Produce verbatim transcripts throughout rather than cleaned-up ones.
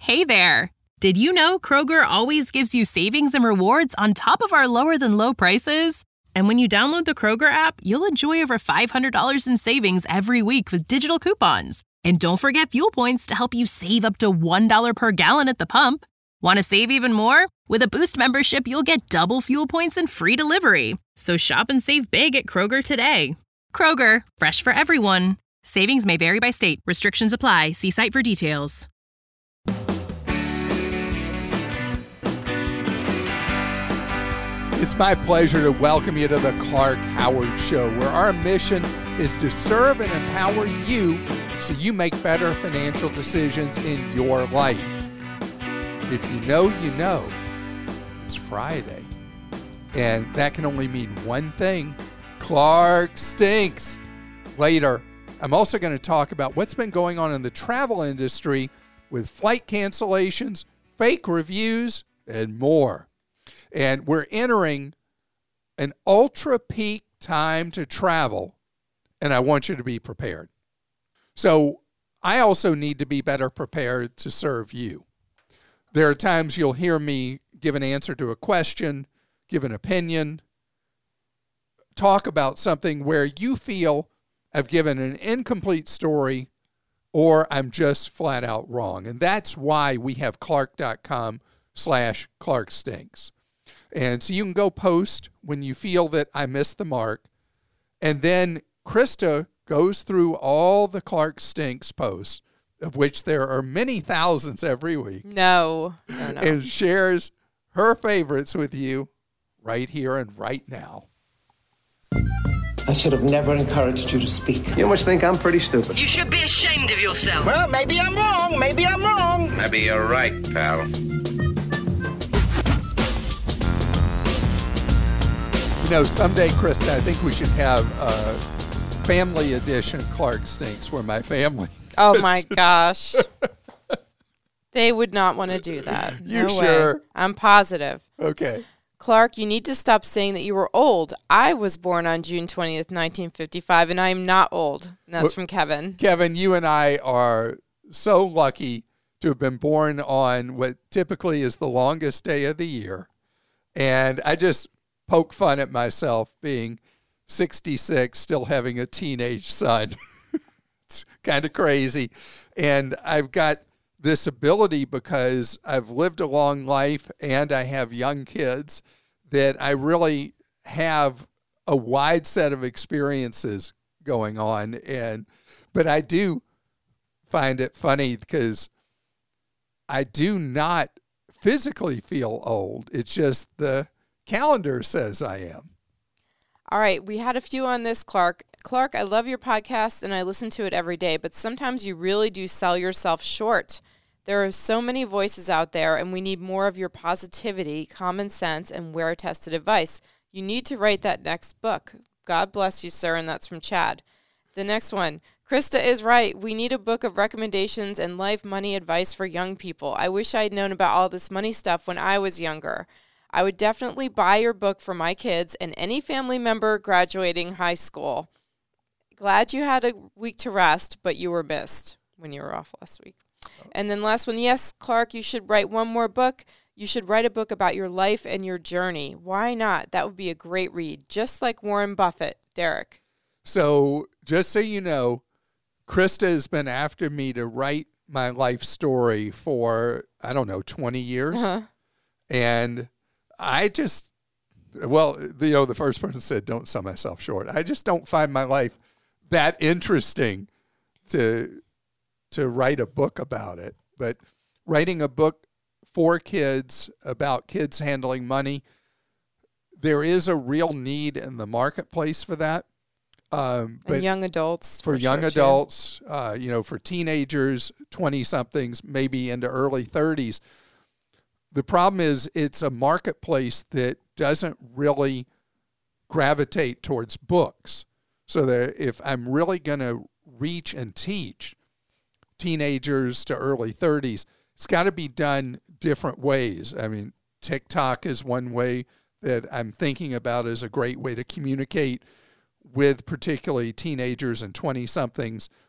Hey there! Did you know Kroger always gives you savings and rewards on top of our lower-than-low prices? And when you download the Kroger app, you'll enjoy over five hundred dollars in savings every week with digital coupons. And don't forget fuel points to help you save up to one dollar per gallon at the pump. Want to save even more? With a Boost membership, you'll get double fuel points and free delivery. So shop and save big at Kroger today. Kroger, fresh for everyone. Savings may vary by state. Restrictions apply. See site for details. It's my pleasure to welcome you to the Clark Howard Show, where our mission is to serve and empower you so you make better financial decisions in your life. If you know, you know, it's Friday. And that can only mean one thing: Clark stinks. Later, I'm also going to talk about what's been going on in the travel industry with flight cancellations, fake reviews, and more. And we're entering an ultra peak time to travel, and I want you to be prepared. So I also need to be better prepared to serve you. There are times you'll hear me give an answer to a question, give an opinion, talk about something where you feel I've given an incomplete story or I'm just flat out wrong. And that's why we have clark.com slash Clark Stinks. And so you can go post when you feel that I missed the mark. And then Krista goes through all the Clark Stinks posts, of which there are many thousands every week. No, no, no. And shares her favorites with you right here and right now. I should have never encouraged you to speak. You must think I'm pretty stupid. You should be ashamed of yourself. Well, maybe I'm wrong. Maybe I'm wrong. Maybe you're right, pal. You know, someday, Krista, I think we should have a family edition Clark Stinks where my family... Oh, my gosh. They would not want to do that. You no sure? Way. I'm positive. Okay. Clark, you need to stop saying that you were old. I was born on June twentieth, nineteen fifty-five, and I am not old. And that's well, from Kevin. Kevin, you and I are so lucky to have been born on what typically is the longest day of the year. And I just poke fun at myself being sixty-six, still having a teenage son. It's kind of crazy. And I've got this ability because I've lived a long life and I have young kids that I really have a wide set of experiences going on. And but I do find it funny because I do not physically feel old. It's just the calendar says I am. All right, we had a few on this, Clark. Clark, I love your podcast and I listen to it every day, but sometimes you really do sell yourself short. There are so many voices out there and we need more of your positivity, common sense, and wear-tested advice. You need to write that next book. God bless you, sir, and that's from Chad. The next one, Krista is right. We need a book of recommendations and life money advice for young people. I wish I'd known about all this money stuff when I was younger. I would definitely buy your book for my kids and any family member graduating high school. Glad you had a week to rest, but you were missed when you were off last week. And then last one, yes, Clark, you should write one more book. You should write a book about your life and your journey. Why not? That would be a great read, just like Warren Buffett. Derek. So just so you know, Krista has been after me to write my life story for, I don't know, twenty years. Uh-huh. And I just, well, you know, the first person said, don't sell myself short. I just don't find my life that interesting to to write a book about it. But writing a book for kids about kids handling money, there is a real need in the marketplace for that. Um, but and young adults. For, for young sure adults, uh, you know, for teenagers, twenty-somethings, maybe into early thirties. The problem is it's a marketplace that doesn't really gravitate towards books. So that if I'm really going to reach and teach teenagers to early thirties, it's got to be done different ways. I mean, TikTok is one way that I'm thinking about as a great way to communicate with particularly teenagers and twenty-somethings.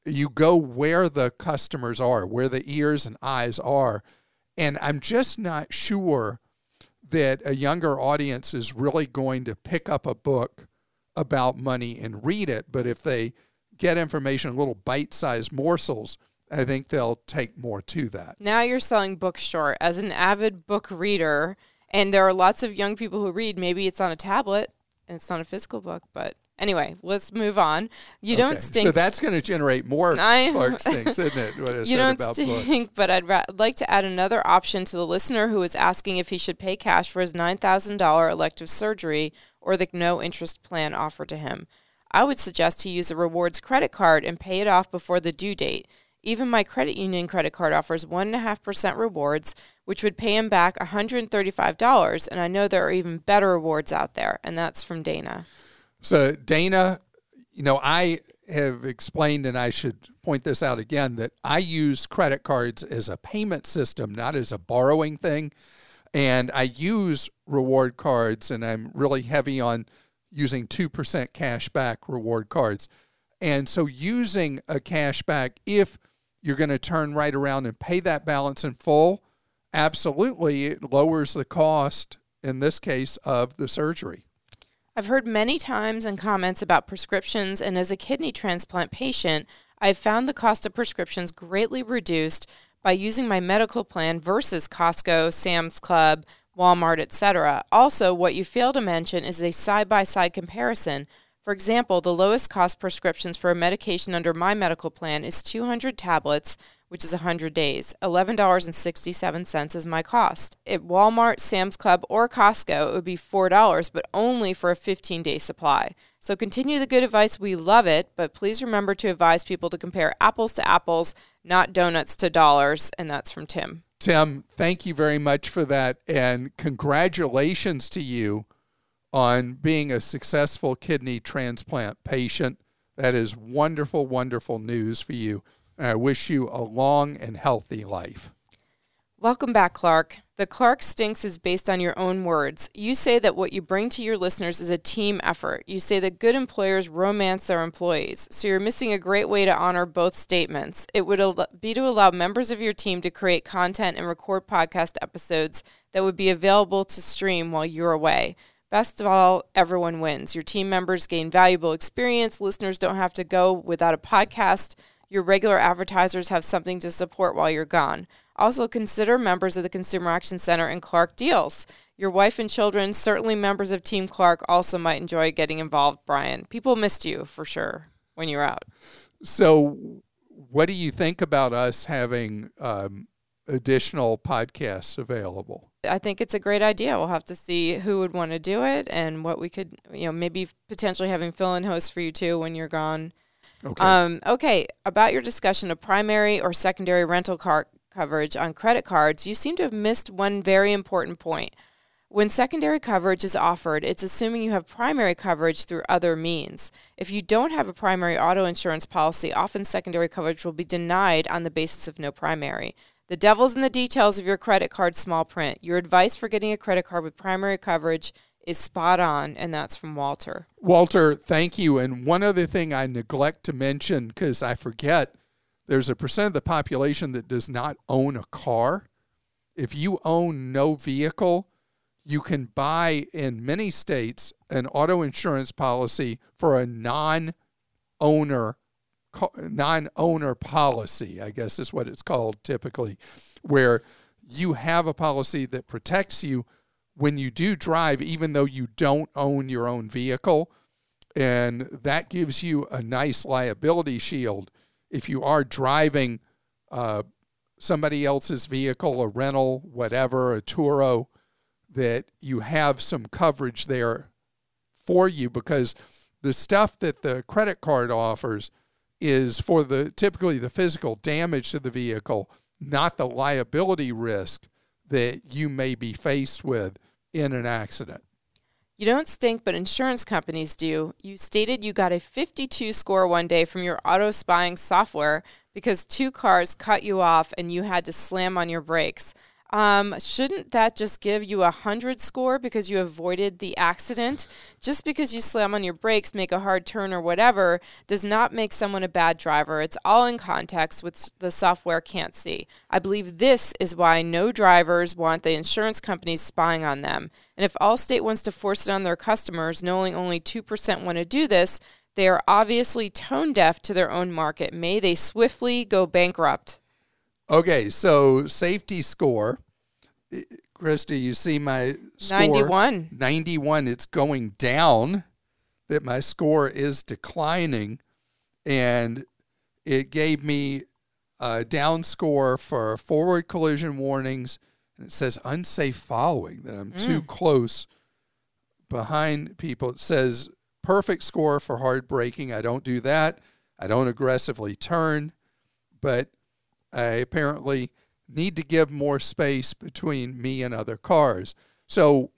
you go where the customers are, where the ears and eyes are. And I'm just not sure that a younger audience is really going to pick up a book about money and read it. But if they get information in little bite-sized morsels, I think they'll take more to that. Now you're selling books short. As an avid book reader, and there are lots of young people who read, maybe it's on a tablet and it's not a physical book, but anyway, let's move on. You okay. don't stink. So that's going to generate more I, Clark stinks, isn't it? What I you said don't about stink, books. but I'd ra- like to add another option to the listener who is asking if he should pay cash for his nine thousand dollars elective surgery or the no-interest plan offered to him. I would suggest he use a rewards credit card and pay it off before the due date. Even my credit union credit card offers one point five percent rewards, which would pay him back one hundred thirty-five dollars, and I know there are even better rewards out there, and that's from Dana. So, Dana, you know, I have explained, and I should point this out again, that I use credit cards as a payment system, not as a borrowing thing, and I use reward cards, and I'm really heavy on using two percent cash back reward cards. And so using a cash back, if you're going to turn right around and pay that balance in full, absolutely, it lowers the cost, in this case, of the surgery. I've heard many times and comments about prescriptions, and as a kidney transplant patient, I've found the cost of prescriptions greatly reduced by using my medical plan versus Costco, Sam's Club, Walmart, et cetera. Also, what you fail to mention is a side-by-side comparison. For example, the lowest cost prescriptions for a medication under my medical plan is two hundred tablets, which is one hundred days. eleven dollars and sixty-seven cents is my cost. At Walmart, Sam's Club, or Costco, it would be four dollars, but only for a fifteen-day supply. So continue the good advice. We love it, but please remember to advise people to compare apples to apples, not donuts to dollars, and that's from Tim. Tim, thank you very much for that, and congratulations to you on being a successful kidney transplant patient. That is wonderful, wonderful news for you. And I wish you a long and healthy life. Welcome back, Clark. The Clark Stinks is based on your own words. You say that what you bring to your listeners is a team effort. You say that good employers romance their employees. So you're missing a great way to honor both statements. It would al- be to allow members of your team to create content and record podcast episodes that would be available to stream while you're away. Best of all, everyone wins. Your team members gain valuable experience. Listeners don't have to go without a podcast. Your regular advertisers have something to support while you're gone. Also, consider members of the Consumer Action Center and Clark Deals. Your wife and children, certainly members of Team Clark, also might enjoy getting involved, Brian. People missed you, for sure, when you're out. So what do you think about us having um, additional podcasts available? I think it's a great idea. We'll have to see who would want to do it and what we could, you know, maybe potentially having fill-in hosts for you too when you're gone. Okay. Um, okay, about your discussion of primary or secondary rental car coverage on credit cards, you seem to have missed one very important point. When secondary coverage is offered, it's assuming you have primary coverage through other means. If you don't have a primary auto insurance policy, often secondary coverage will be denied on the basis of no primary. The devil's in the details of your credit card small print. Your advice for getting a credit card with primary coverage is spot on, and that's from Walter. Walter, thank you. And one other thing I neglect to mention, because I forget, there's a percent of the population that does not own a car. If you own no vehicle, you can buy in many states an auto insurance policy for a non-owner non-owner policy, I guess is what it's called typically, where you have a policy that protects you when you do drive, even though you don't own your own vehicle. And that gives you a nice liability shield if you are driving uh, somebody else's vehicle, a rental, whatever, a Turo, that you have some coverage there for you, because the stuff that the credit card offers is for the typically the physical damage to the vehicle, not the liability risk that you may be faced with in an accident. You don't stink, but insurance companies do. You stated you got a fifty-two score one day from your auto spying software because two cars cut you off and you had to slam on your brakes. Um, shouldn't that just give you a hundred score because you avoided the accident? Just because you slam on your brakes, make a hard turn or whatever, does not make someone a bad driver. It's all in context, which the software can't see. I believe this is why no drivers want the insurance companies spying on them. And if Allstate wants to force it on their customers, knowing only two percent want to do this, they are obviously tone deaf to their own market. May they swiftly go bankrupt. Okay, so safety score. Christy, you see my score? ninety-one. ninety-one. It's going down, that my score is declining, and it gave me a down score for forward collision warnings, and it says unsafe following, that I'm mm. too close behind people. It says perfect score for hard braking. I don't do that. I don't aggressively turn, but I apparently need to give more space between me and other cars. So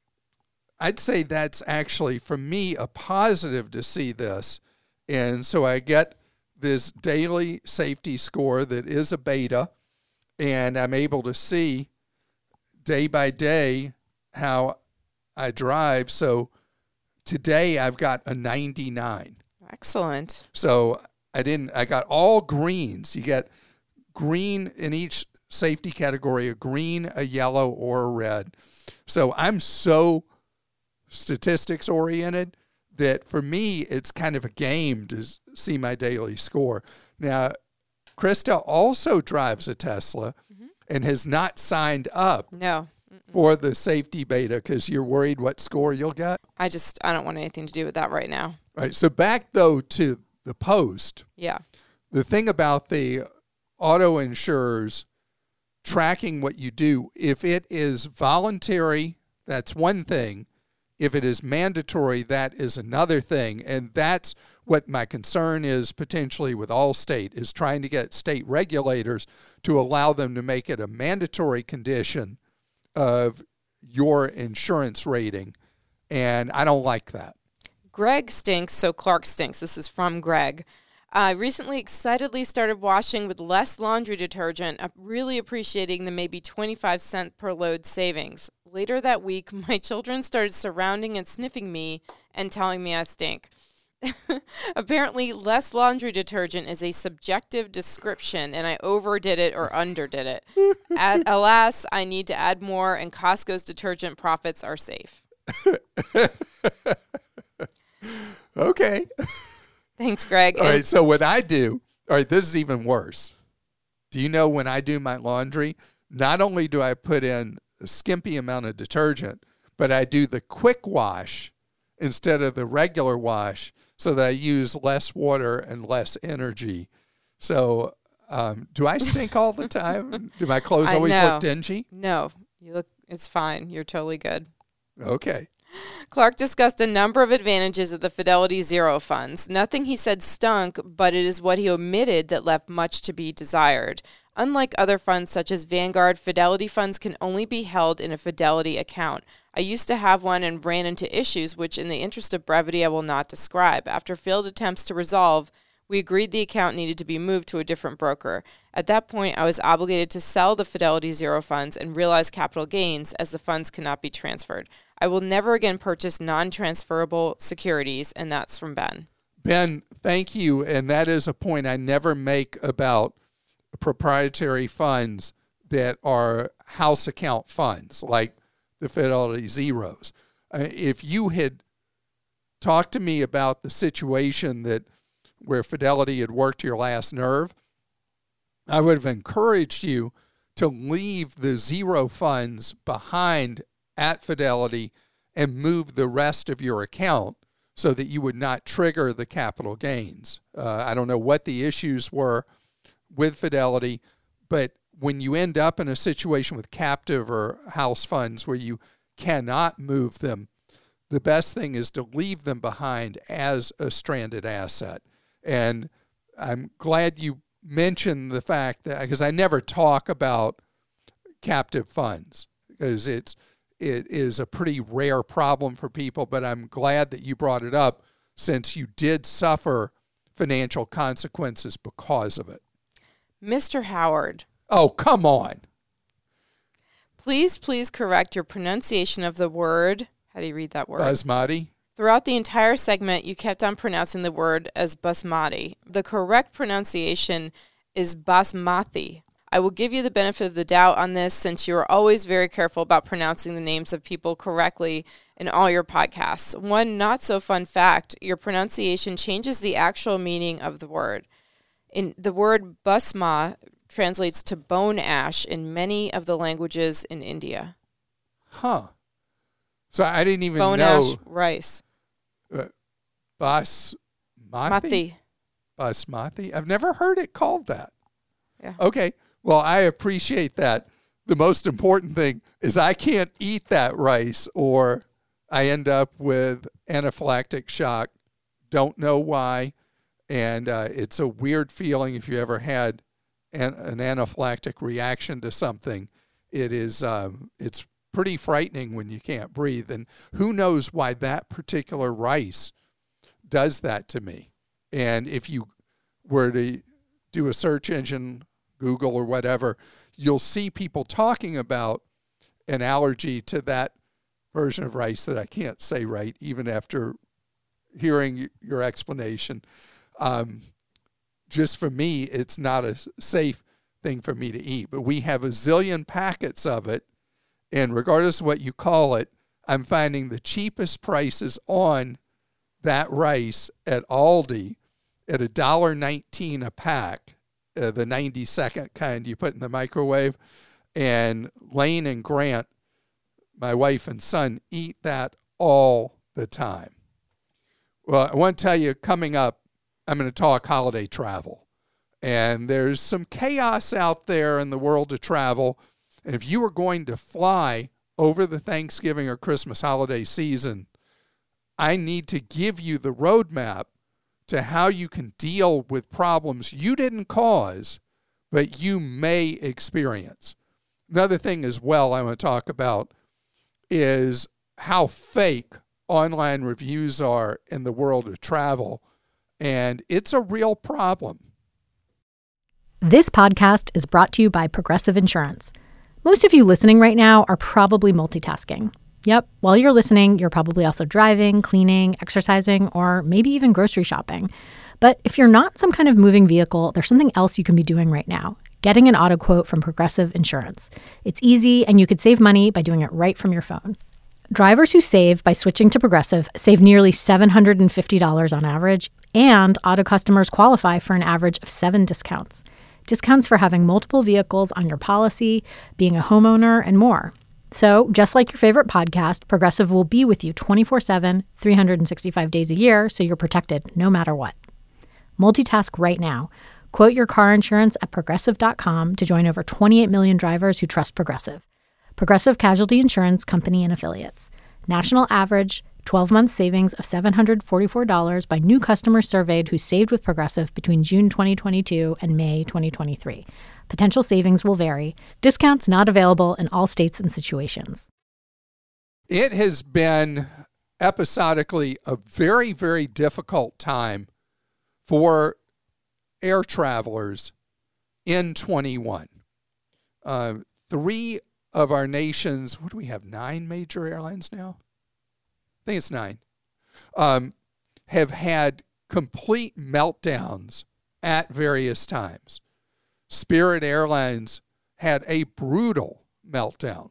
I'd say that's actually, for me, a positive to see this. And so I get this daily safety score that is a beta, and I'm able to see day by day how I drive. So today I've got a ninety-nine. Excellent. So I didn't, I got all greens. You get green in each safety category, a green, a yellow, or a red. So I'm so statistics oriented that for me, it's kind of a game to see my daily score. Now, Krista also drives a Tesla mm-hmm. and has not signed up no. for the safety beta because you're worried what score you'll get. I just, I don't want anything to do with that right now. Right. So back, though, to the Post. Yeah. The thing about the auto insurers tracking what you do, if it is voluntary, that's one thing. If it is mandatory, that is another thing. And that's what my concern is potentially with Allstate, is trying to get state regulators to allow them to make it a mandatory condition of your insurance rating. And I don't like that. Greg stinks, so Clark stinks. This is from Greg. I recently excitedly started washing with less laundry detergent, really appreciating the maybe twenty-five cent per load savings. Later that week, my children started surrounding and sniffing me and telling me I stink. Apparently, less laundry detergent is a subjective description, and I overdid it or underdid it. Add, alas, I need to add more, and Costco's detergent profits are safe. Okay. Thanks, Greg. All right, so what I do, all right, this is even worse. Do you know when I do my laundry, not only do I put in a skimpy amount of detergent, but I do the quick wash instead of the regular wash so that I use less water and less energy. So um, do I stink all the time? Do my clothes always look dingy? No, you look. It's fine. You're totally good. Okay. Clark discussed a number of advantages of the Fidelity Zero funds. Nothing he said stunk, but it is what he omitted that left much to be desired. Unlike other funds such as Vanguard, Fidelity funds can only be held in a Fidelity account. I used to have one and ran into issues which, in the interest of brevity, I will not describe. After failed attempts to resolve, we agreed the account needed to be moved to a different broker. At that point, I was obligated to sell the Fidelity Zero funds and realize capital gains as the funds could not be transferred. I will never again purchase non-transferable securities, and that's from Ben. Ben, thank you. And that is a point I never make about proprietary funds that are house account funds, like the Fidelity Zeros. Uh, if you had talked to me about the situation that where Fidelity had worked your last nerve, I would have encouraged you to leave the zero funds behind at Fidelity and move the rest of your account so that you would not trigger the capital gains. Uh, I don't know what the issues were with Fidelity, but when you end up in a situation with captive or house funds where you cannot move them, the best thing is to leave them behind as a stranded asset. And I'm glad you mentioned the fact that, because I never talk about captive funds, because it's it is a pretty rare problem for people, but I'm glad that you brought it up since you did suffer financial consequences because of it. Mister Howard. Oh, come on. Please, please correct your pronunciation of the word. How do you read that word? Basmati. Throughout the entire segment, you kept on pronouncing the word as basmati. The correct pronunciation is basmati. I will give you the benefit of the doubt on this since you are always very careful about pronouncing the names of people correctly in all your podcasts. One not so fun fact, your pronunciation changes the actual meaning of the word. In the word basma translates to bone ash in many of the languages in India. Huh. So I didn't even bone know. Bone ash rice. Uh, basmati? Mati. Basmati? I've never heard it called that. Yeah. Okay. Well, I appreciate that. The most important thing is I can't eat that rice or I end up with anaphylactic shock. Don't know why. And uh, it's a weird feeling if you ever had an, an anaphylactic reaction to something. It is, um, it's pretty frightening when you can't breathe. And who knows why that particular rice does that to me. And if you were to do a search engine, Google or whatever, you'll see people talking about an allergy to that version of rice that I can't say right, even after hearing your explanation. Um, just for me, it's not a safe thing for me to eat. But we have a zillion packets of it, and regardless of what you call it, I'm finding the cheapest prices on that rice at Aldi at one dollar nineteen a pack. Uh, the ninety second kind you put in the microwave. And Lane and Grant, my wife and son, eat that all the time. Well, I want to tell you, coming up, I'm going to talk holiday travel. And there's some chaos out there in the world of travel. And if you are going to fly over the Thanksgiving or Christmas holiday season, I need to give you the roadmap to how you can deal with problems you didn't cause, but you may experience. Another thing as well I want to talk about is how fake online reviews are in the world of travel, and it's a real problem. This podcast is brought to you by Progressive Insurance. Most of you listening right now are probably multitasking. Yep, while you're listening, you're probably also driving, cleaning, exercising, or maybe even grocery shopping. But if you're not some kind of moving vehicle, there's something else you can be doing right now, getting an auto quote from Progressive Insurance. It's easy, and you could save money by doing it right from your phone. Drivers who save by switching to Progressive save nearly seven hundred fifty dollars on average, and auto customers qualify for an average of seven discounts. Discounts for having multiple vehicles on your policy, being a homeowner, and more. So, just like your favorite podcast, Progressive will be with you twenty-four seven, three hundred sixty-five days a year, so you're protected no matter what. Multitask right now. Quote your car insurance at Progressive dot com to join over twenty-eight million drivers who trust Progressive. Progressive Casualty Insurance Company and Affiliates. National average twelve-month savings of seven hundred forty-four dollars by new customers surveyed who saved with Progressive between June twenty twenty-two and May twenty twenty-three. Potential savings will vary. Discounts not available in all states and situations. It has been episodically a very, very difficult time for air travelers in twenty-one. Uh, three of our nation's, what do we have, nine major airlines now? I think it's nine, um, have had complete meltdowns at various times. Spirit Airlines had a brutal meltdown.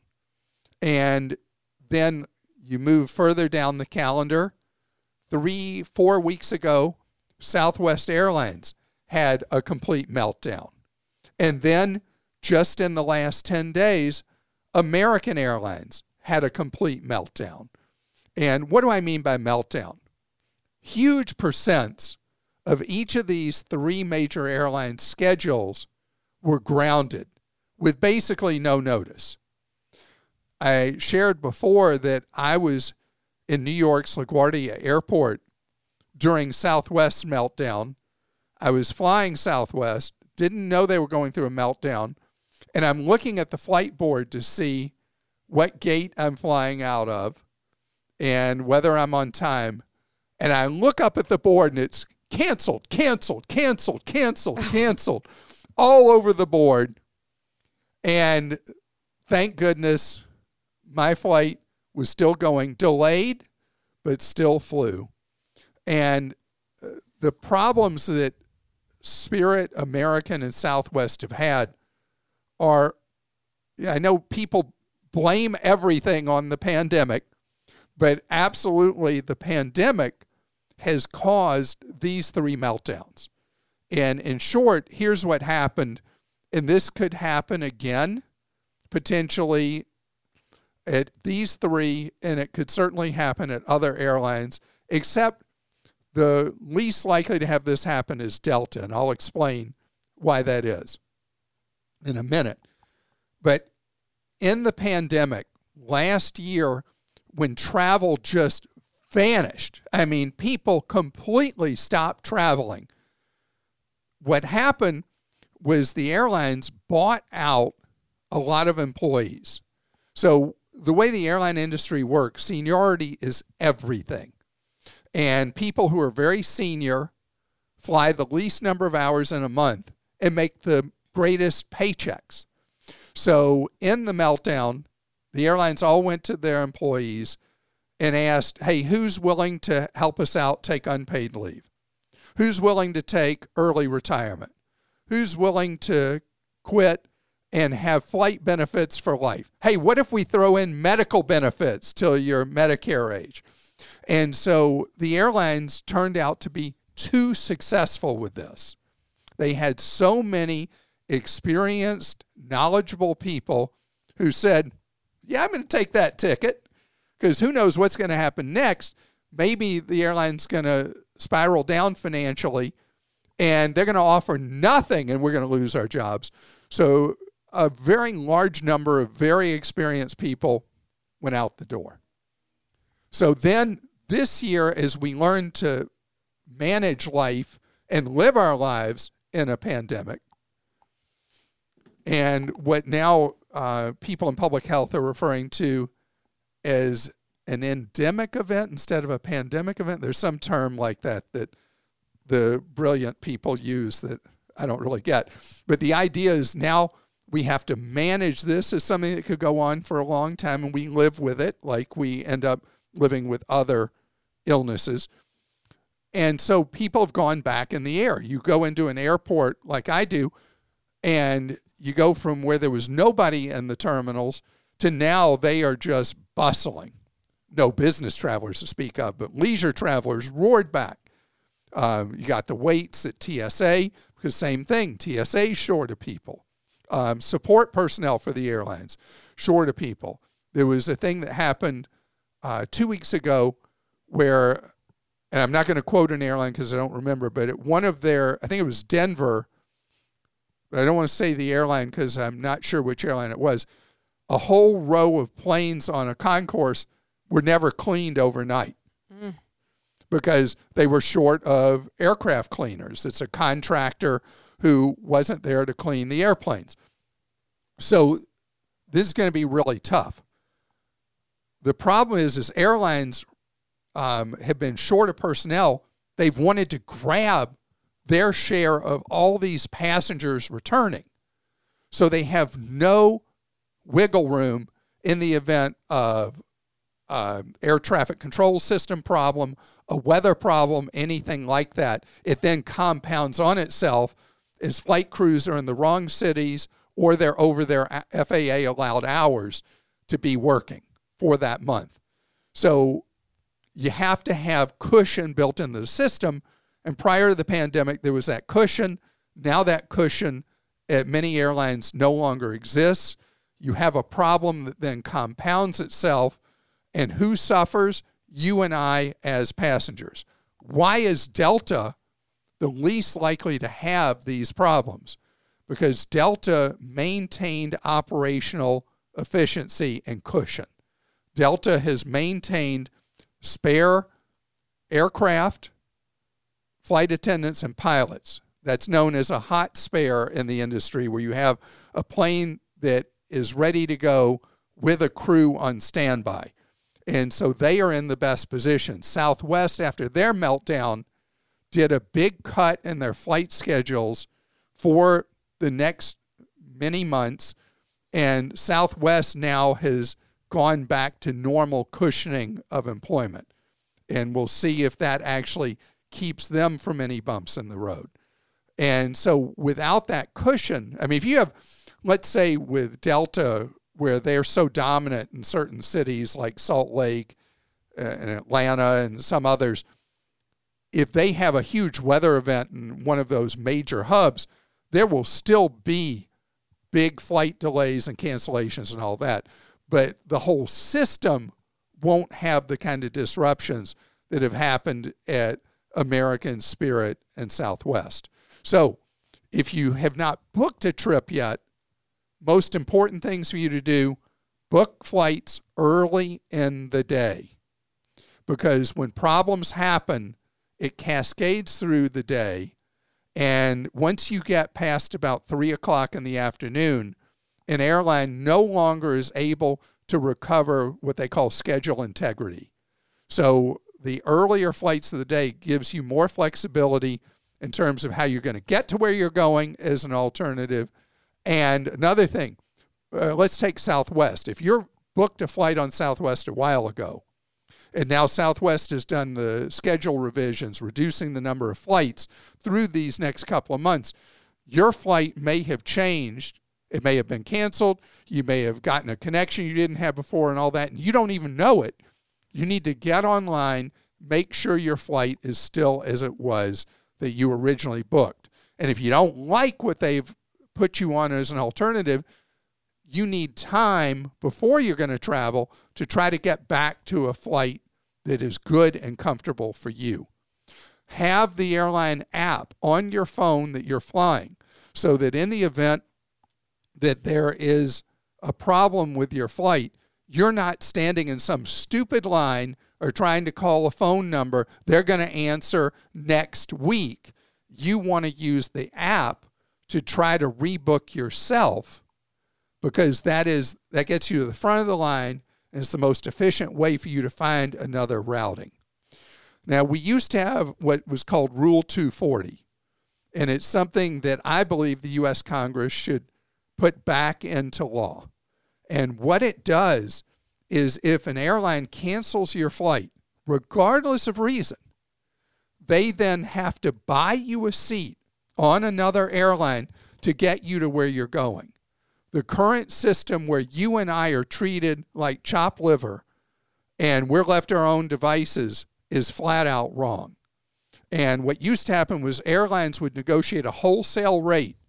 And then you move further down the calendar. Three, four weeks ago, Southwest Airlines had a complete meltdown. And then just in the last ten days, American Airlines had a complete meltdown. And what do I mean by meltdown? Huge percents of each of these three major airline schedules were grounded with basically no notice. I shared before that I was in New York's LaGuardia Airport during Southwest's meltdown. I was flying Southwest, didn't know they were going through a meltdown, and I'm looking at the flight board to see what gate I'm flying out of and whether I'm on time. And I look up at the board and it's canceled, canceled, canceled, canceled, canceled, all over the board. And thank goodness my flight was still going, delayed, but still flew. And the problems that Spirit, American, and Southwest have had are, I know people blame everything on the pandemic, but absolutely the pandemic has caused these three meltdowns. And in short, here's what happened, and this could happen again, potentially at these three, and it could certainly happen at other airlines, except the least likely to have this happen is Delta, and I'll explain why that is in a minute. But in the pandemic, last year, when travel just vanished, I mean, people completely stopped traveling. What happened was the airlines bought out a lot of employees. So the way the airline industry works, seniority is everything. And people who are very senior fly the least number of hours in a month and make the greatest paychecks. So in the meltdown, the airlines all went to their employees and asked, hey, who's willing to help us out, take unpaid leave? Who's willing to take early retirement? Who's willing to quit and have flight benefits for life? Hey, what if we throw in medical benefits till you're Medicare age? And so the airlines turned out to be too successful with this. They had so many experienced, knowledgeable people who said, yeah, I'm going to take that ticket, because who knows what's going to happen next. Maybe the airline's going to spiral down financially, and they're going to offer nothing, and we're going to lose our jobs. So a very large number of very experienced people went out the door. So then this year, as we learn to manage life and live our lives in a pandemic, and what now uh, people in public health are referring to as an endemic event instead of a pandemic event. There's some term like that that the brilliant people use that I don't really get. But the idea is now we have to manage this as something that could go on for a long time, and we live with it like we end up living with other illnesses. And so people have gone back in the air. You go into an airport like I do, and you go from where there was nobody in the terminals to now they are just bustling. No business travelers to speak of, but leisure travelers roared back. Um, you got the waits at T S A, because same thing, T S A short of people. Um, support personnel for the airlines, short of people. There was a thing that happened uh, two weeks ago where, and I'm not going to quote an airline because I don't remember, but at one of their, I think it was Denver, but I don't want to say the airline because I'm not sure which airline it was, a whole row of planes on a concourse were never cleaned overnight mm. because they were short of aircraft cleaners. It's a contractor who wasn't there to clean the airplanes. So this is going to be really tough. The problem is, is airlines um, have been short of personnel. They've wanted to grab their share of all these passengers returning. So they have no wiggle room in the event of uh, air traffic control system problem, a weather problem, anything like that. It then compounds on itself as flight crews are in the wrong cities or they're over their F A A allowed hours to be working for that month. So you have to have cushion built into the system. And prior to the pandemic, there was that cushion. Now that cushion at many airlines no longer exists. You have a problem that then compounds itself. And who suffers? You and I as passengers. Why is Delta the least likely to have these problems? Because Delta maintained operational efficiency and cushion. Delta has maintained spare aircraft, flight attendants, and pilots. That's known as a hot spare in the industry, where you have a plane that is ready to go with a crew on standby. And so they are in the best position. Southwest, after their meltdown, did a big cut in their flight schedules for the next many months And Southwest now has gone back to normal cushioning of employment. And we'll see if that actually keeps them from any bumps in the road. And so without that cushion, I mean, if you have, let's say with Delta, where they're so dominant in certain cities like Salt Lake and Atlanta and some others, if they have a huge weather event in one of those major hubs, there will still be big flight delays and cancellations and all that. But the whole system won't have the kind of disruptions that have happened at American, Spirit, and Southwest. So if you have not booked a trip yet, most important things for you to do, book flights early in the day. Because when problems happen, it cascades through the day. And once you get past about three o'clock in the afternoon, an airline no longer is able to recover what they call schedule integrity. So the earlier flights of the day gives you more flexibility in terms of how you're going to get to where you're going as an alternative. And another thing, uh, let's take Southwest. If you're booked a flight on Southwest a while ago, and now Southwest has done the schedule revisions, reducing the number of flights through these next couple of months, your flight may have changed. It may have been canceled. You may have gotten a connection you didn't have before and all that, and you don't even know it. You need to get online, make sure your flight is still as it was that you originally booked. And if you don't like what they've put you on as an alternative, you need time before you're going to travel to try to get back to a flight that is good and comfortable for you. Have the airline app on your phone that you're flying so that in the event that there is a problem with your flight, you're not standing in some stupid line or trying to call a phone number they're going to answer next week. You want to use the app to try to rebook yourself, because that is that gets you to the front of the line, and it's the most efficient way for you to find another routing. Now, we used to have what was called Rule two forty, and it's something that I believe the U S Congress should put back into law. And what it does is if an airline cancels your flight, regardless of reason, they then have to buy you a seat on another airline to get you to where you're going. The current system where you and I are treated like chopped liver and we're left to our own devices is flat out wrong. And what used to happen was airlines would negotiate a wholesale rate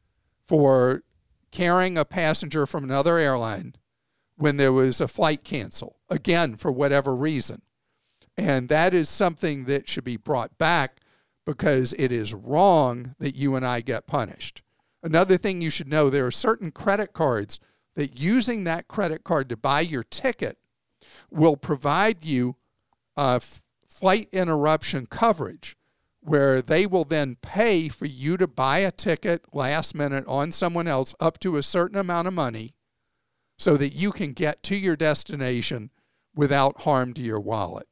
for carrying a passenger from another airline when there was a flight cancel, again, for whatever reason. And that is something that should be brought back, because it is wrong that you and I get punished. Another thing you should know, there are certain credit cards that using that credit card to buy your ticket will provide you uh, f- flight interruption coverage, where they will then pay for you to buy a ticket last minute on someone else up to a certain amount of money so that you can get to your destination without harm to your wallet.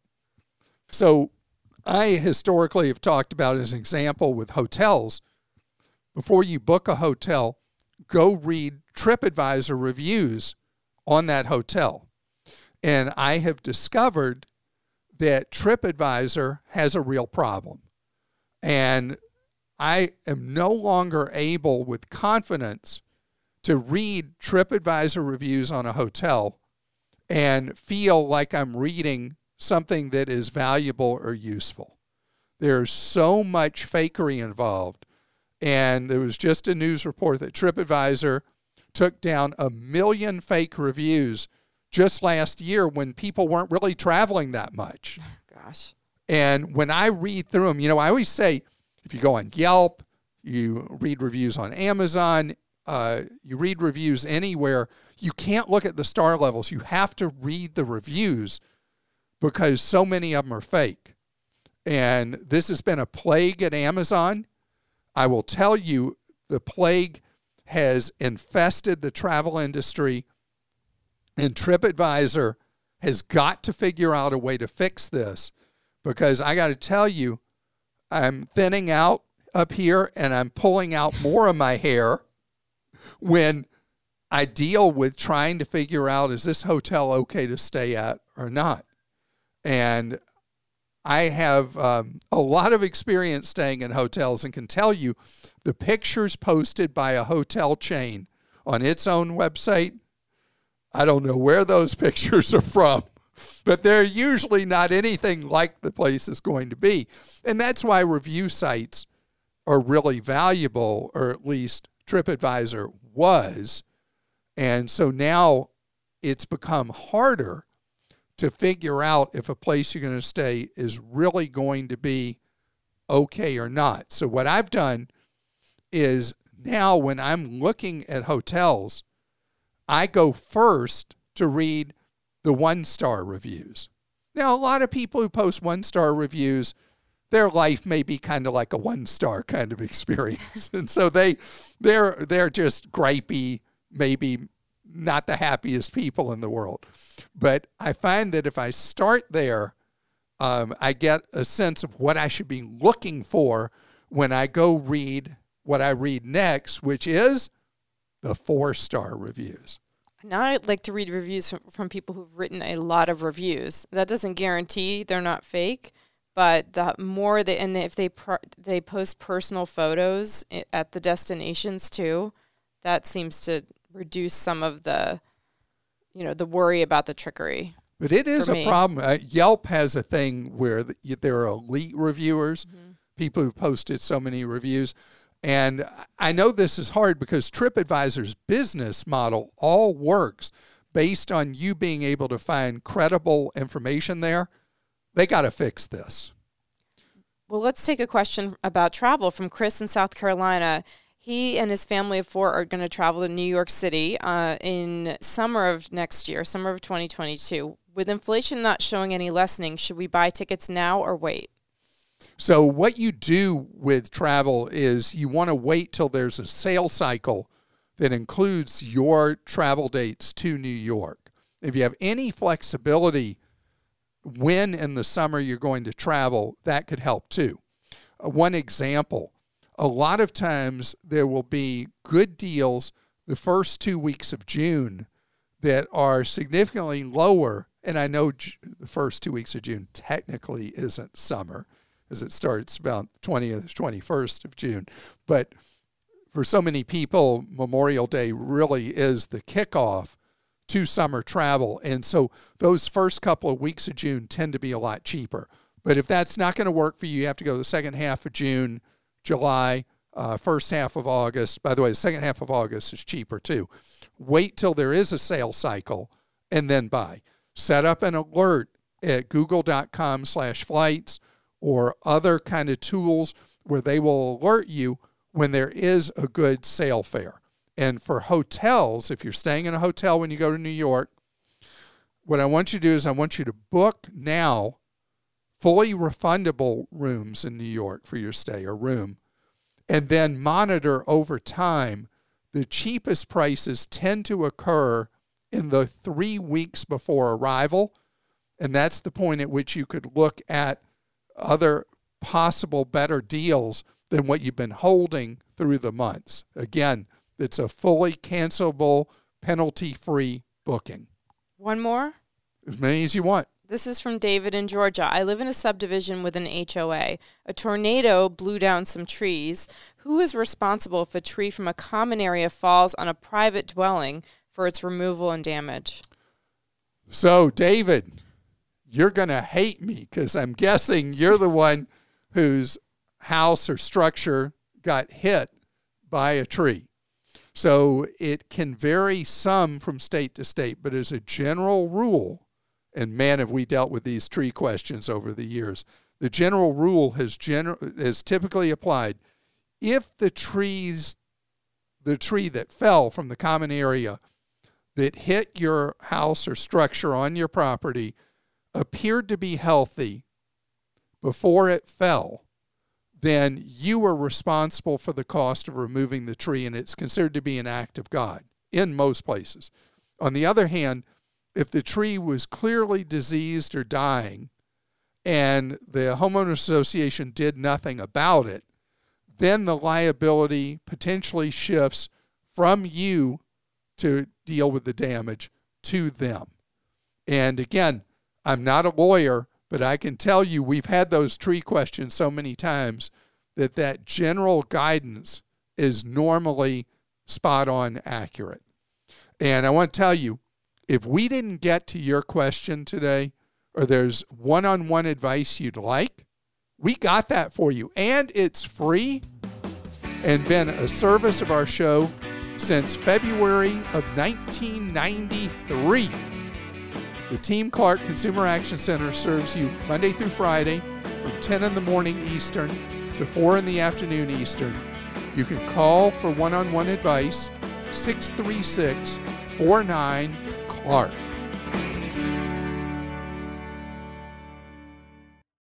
So I historically have talked about, as an example, with hotels. Before you book a hotel, go read TripAdvisor reviews on that hotel. And I have discovered that TripAdvisor has a real problem. And I am no longer able with confidence to read TripAdvisor reviews on a hotel and feel like I'm reading something that is valuable or useful. There's so much fakery involved. And there was just a news report that TripAdvisor took down a million fake reviews just last year when people weren't really traveling that much. Gosh. And when I read through them, you know, I always say, if you go on Yelp, you read reviews on Amazon, uh, you read reviews anywhere, you can't look at the star levels. You have to read the reviews because so many of them are fake. And this has been a plague at Amazon. I will tell you, the plague has infested the travel industry, and TripAdvisor has got to figure out a way to fix this, because I got to tell you, I'm thinning out up here and I'm pulling out more of my hair when I deal with trying to figure out, is this hotel okay to stay at or not? And I have um, a lot of experience staying in hotels and can tell you the pictures posted by a hotel chain on its own website, I don't know where those pictures are from, but they're usually not anything like the place is going to be. And that's why review sites are really valuable, or at least TripAdvisor was. And so now it's become harder to figure out if a place you're going to stay is really going to be okay or not. So what I've done is now when I'm looking at hotels, I go first to read the one-star reviews. Now, a lot of people who post one-star reviews, their life may be kind of like a one-star kind of experience. And so they, they're, they're just gripey, maybe not the happiest people in the world. But I find that if I start there, um, I get a sense of what I should be looking for when I go read what I read next, which is the four-star reviews. Now I'd like to read reviews from, from people who've written a lot of reviews. That doesn't guarantee they're not fake, but the more they, and if they pro, they post personal photos at the destinations too, that seems to reduce some of the, you know, the worry about the trickery. But it is a problem. Uh, Yelp has a thing where the, there are elite reviewers, mm-hmm. people who posted so many reviews. And I know this is hard because TripAdvisor's business model all works based on you being able to find credible information there. They got to fix this. Well, let's take a question about travel from Chris in South Carolina. He and his family of four are going to travel to New York City uh, in summer of next year, summer of twenty twenty-two. With inflation not showing any lessening, should we buy tickets now or wait? So what you do with travel is you want to wait till there's a sale cycle that includes your travel dates to New York. If you have any flexibility when in the summer you're going to travel, that could help too. Uh, one example, a lot of times there will be good deals the first two weeks of June that are significantly lower. And I know the first two weeks of June technically isn't summer, as it starts about the twentieth, twenty-first of June. But for so many people, Memorial Day really is the kickoff to summer travel. And so those first couple of weeks of June tend to be a lot cheaper. But if that's not going to work for you, you have to go the second half of June, July, uh, first half of August. By the way, the second half of August is cheaper too. Wait till there is a sale cycle and then buy. Set up an alert at google.com slash flights or other kind of tools where they will alert you when there is a good sale fare. And for hotels, if you're staying in a hotel when you go to New York, what I want you to do is I want you to book now fully refundable rooms in New York for your stay or room, and then monitor over time. The cheapest prices tend to occur in the three weeks before arrival, and that's the point at which you could look at other possible better deals than what you've been holding through the months. Again, it's a fully cancelable, penalty-free booking. One more? As many as you want. This is from David in Georgia. I live in a subdivision with an H O A. A tornado blew down some trees. Who is responsible if a tree from a common area falls on a private dwelling for its removal and damage? So, David, you're going to hate me because I'm guessing you're the one whose house or structure got hit by a tree. So it can vary some from state to state, but as a general rule, and man, have we dealt with these tree questions over the years, the general rule has gener- has typically applied. If the trees, the tree that fell from the common area that hit your house or structure on your property appeared to be healthy before it fell, then you are responsible for the cost of removing the tree, and it's considered to be an act of God in most places. On the other hand, if the tree was clearly diseased or dying and the homeowner association did nothing about it, then the liability potentially shifts from you to deal with the damage to them. And again, I'm not a lawyer, but I can tell you we've had those tree questions so many times that that general guidance is normally spot on accurate. And I want to tell you, if we didn't get to your question today, or there's one-on-one advice you'd like, we got that for you. And it's free and been a service of our show since February of nineteen ninety-three. The Team Clark Consumer Action Center serves you Monday through Friday from ten in the morning Eastern to four in the afternoon Eastern. You can call for one-on-one advice, six three six, four nine, Clark.